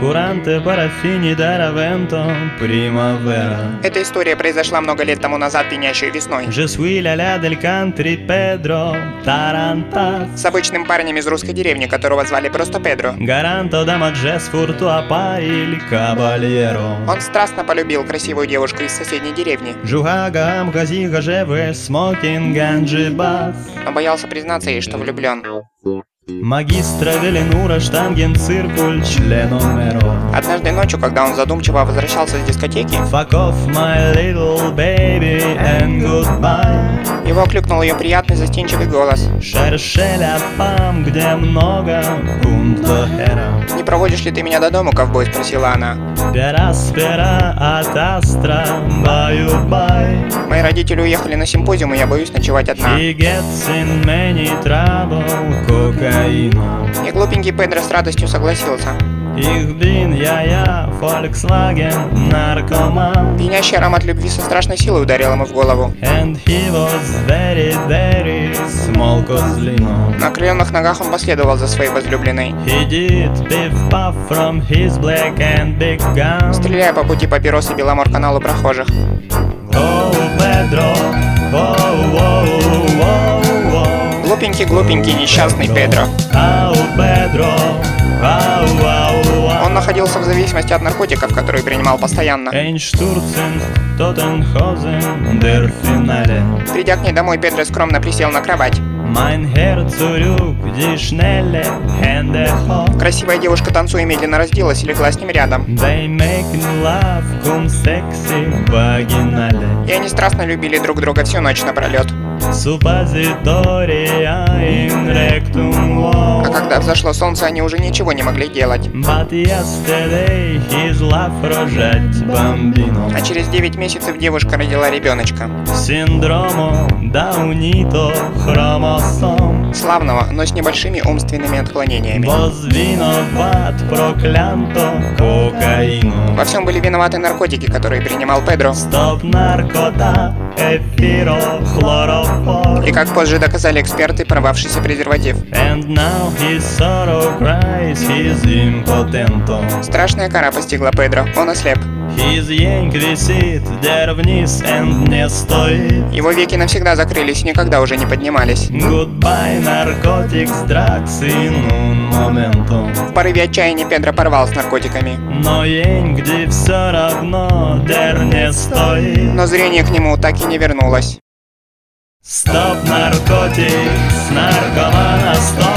curante paraffini d'Aravento primavera. Эта история произошла много лет тому назад, пьянящей весной. Je suis l'aléa del country Pedro Tarantas. С обычным парнем из русской деревни, которого звали просто Педро. Garanto da maggiore furtua il cavaliero. Он страстно полюбил красивую девушку из соседней деревни, Жугагам газига живе smoking ганджибас. но боялся признаться ей, что влюблен. Магистра Веленура штанген циркуль членомеро. Однажды ночью, когда он задумчиво возвращался с дискотеки, Fuck off my little baby and goodbye. его окликнул ее приятный застенчивый голос. Cherche la femme, где много punto era. «Не проводишь ли ты меня до дому, ковбой?» — спросила она. Per aspera ad astra, bye-bye. Мои родители уехали на симпозиум, и я боюсь ночевать одна. He gets in many trouble, кокаину. И глупенький Педро с радостью согласился. Ich bin я, Volkswagen, наркоман. Пьянящий аромат любви со страшной силой ударил ему в голову. And he was very, very small козлину. На окрыленных ногах он последовал за своей возлюбленной, He did piff-puff from his black and big gun. стреляя по пути папиросы Беломор-каналу прохожих. Oh, Pedro, oh, oh, oh, oh. Глупенький, несчастный Педро. Oh, Pedro, oh, oh, oh. Он находился в зависимости от наркотиков, которые принимал постоянно. Einstürzen, Tottenhausen, der Finale. Придя к ней домой, Педро скромно присел на кровать. Mein Herz zurück, die schnelle Hände hoch. Красивая девушка, танцуя, медленно разделась и легла с ним рядом. They make love, cum sexy, vaginale. И они страстно любили друг друга всю ночь напролет. Suppositoria in rectum А wow. когда взошло солнце, они уже ничего не могли делать. But yesterday his love рожать бомбину. А через 9 месяцев девушка родила ребеночка. Синдромо Даунито хромосом. Славного, но с небольшими умственными отклонениями. Возвиноват проклянто кокаину. Во всем были виноваты наркотики, которые принимал Педро. Стоп наркота, эфирохлорофор. И как позже доказали эксперты, порвавшийся презерватив. And now his sorrow cries, he's impotento. Страшная кара постигла Педро, он ослеп. His янг висит, der вниз and не стоит. Его веки навсегда закрылись и никогда уже не поднимались. Goodbye, narcotics, drugs in un momento. В порыве отчаяния Педро порвал с наркотиками. Но янг, где все равно, der не стоит. Но зрение к нему так и не вернулось. Стоп наркотикс, наркомана, стоп.